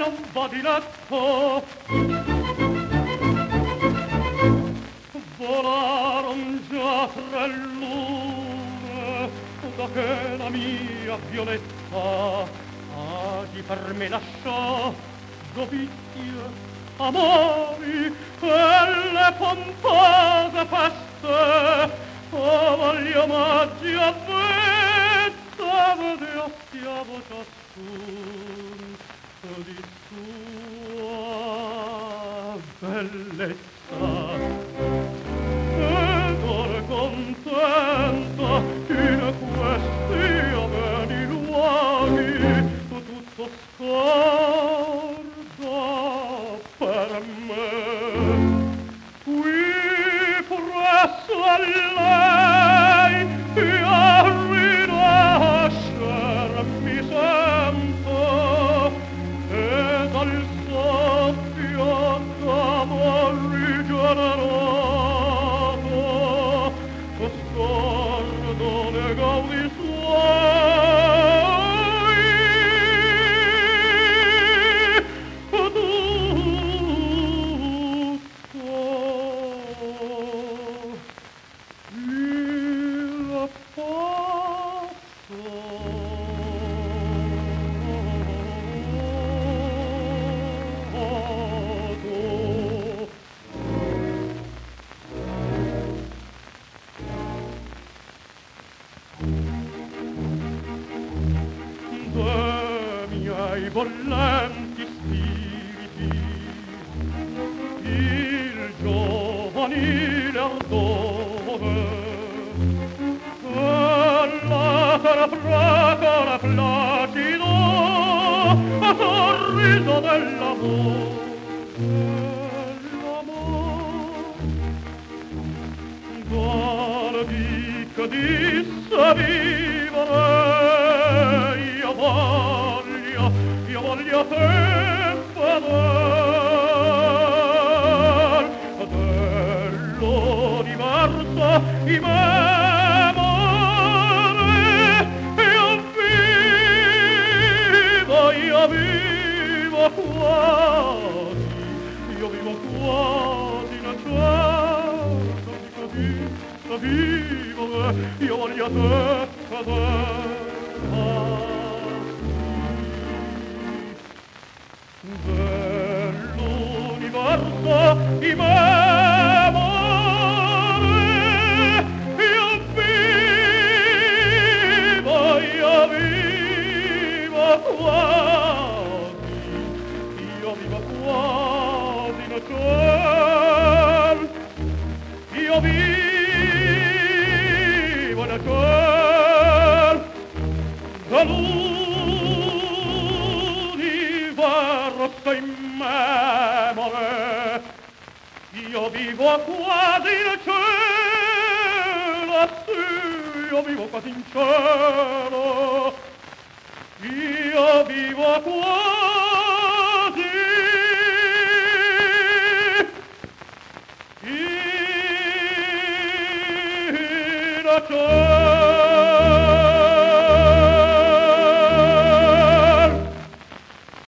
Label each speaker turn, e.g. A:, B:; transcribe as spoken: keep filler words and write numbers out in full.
A: non va di letto. Volaron già tre lune da che la mia Violetta agi per me lasciò dovizia, amori e le pompose feste. Oh, voglio omaggi a vezza, vedea stiamo ciascun di sua bellezza. Ed ora contenta in questi ameni luoghi tutto scorda per me. Qui presso a lei io rinascer mi sento e dal soffio d'amor rigenerato scordo le gaudi bollenti spiriti, il giovanile ardore, e la cara fragora placido, a sorriso dell'amore, dell'amore. Guardi che disse vivere, io voglio, io voglio te fedel dell'universo i memore. Io vivo, io vivo quasi, io vivo quasi in certo di così da vivere. Io voglio te fedel dell'universo i memore. Io vivo, io vivo quasi, io vivo quasi in ciel, io vivo in ciel dell'universo in memore. Io vivo quasi in cielo, sì, io vivo quasi in cielo. Io vivo quasi in cielo.